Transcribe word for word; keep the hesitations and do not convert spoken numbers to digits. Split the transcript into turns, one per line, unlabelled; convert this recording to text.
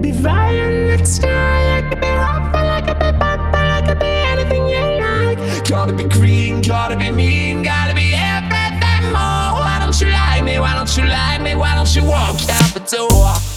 be violet sky, I could be rough, I could be purple, I could be anything you like. Gotta be green, gotta be mean, gotta be everything more. Why don't you like me, why don't you like me, why don't you walk out the door?